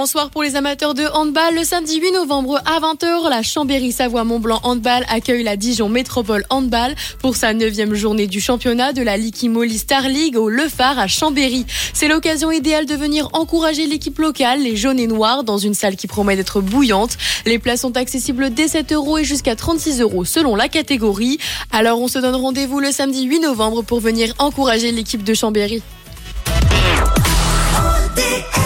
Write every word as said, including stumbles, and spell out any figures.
Grand soir pour les amateurs de handball. Le samedi huit novembre à vingt heures, la Chambéry-Savoie-Mont-Blanc Handball accueille la Dijon Métropole Handball pour sa neuvième journée du championnat de la Ligue Imoli Star League au Le Phare à Chambéry. C'est l'occasion idéale de venir encourager l'équipe locale, les jaunes et noirs, dans une salle qui promet d'être bouillante. Les places sont accessibles dès sept euros et jusqu'à trente-six euros selon la catégorie. Alors on se donne rendez-vous le samedi huit novembre pour venir encourager l'équipe de Chambéry. O D